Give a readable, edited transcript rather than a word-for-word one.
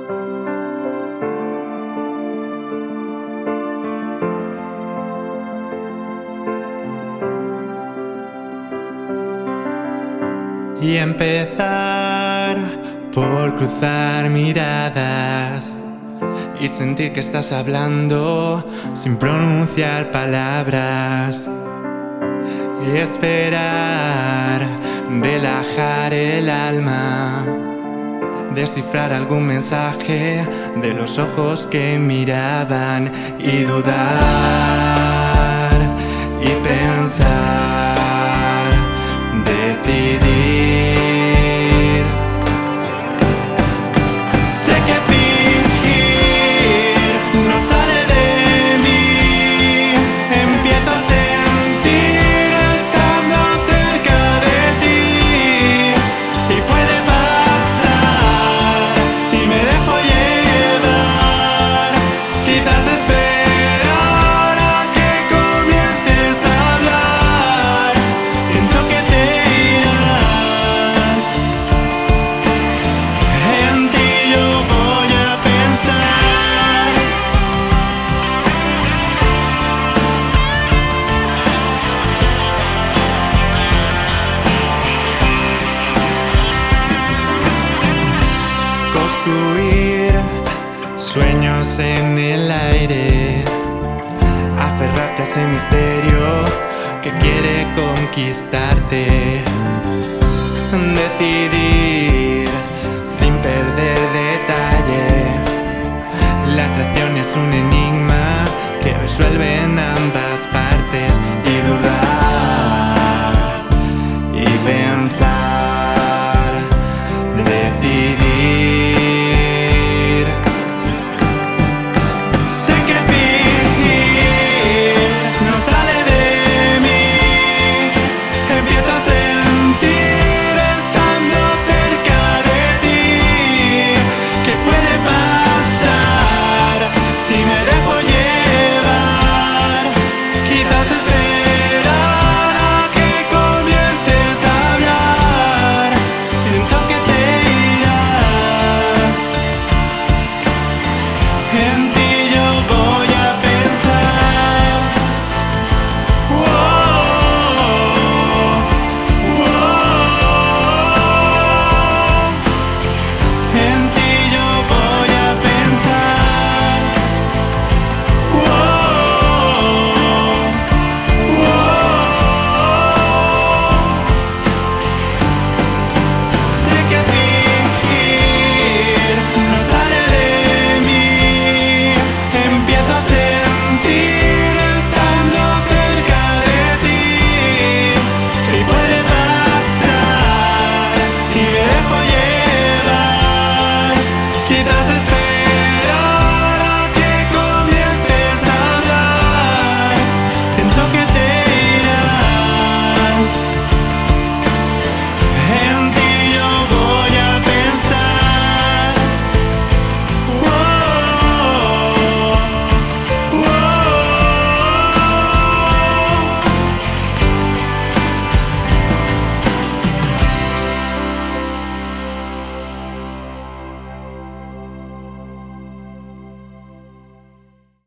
Y empezar por cruzar miradas y sentir que estás hablando sin pronunciar palabras. Y esperar, relajar el alma, descifrar algún mensaje de los ojos que miraban y dudar y pensar, decidir. Sé que fingir no sale de mí, empiezo a sentir estando cerca de ti. Y puede pasar si me dejo llevar, quizás esperar a que comiences a hablar. Siento que te irás, en ti yo voy a pensar. Construir sueños en el aire, aferrarte a ese misterio que quiere conquistarte. Decidir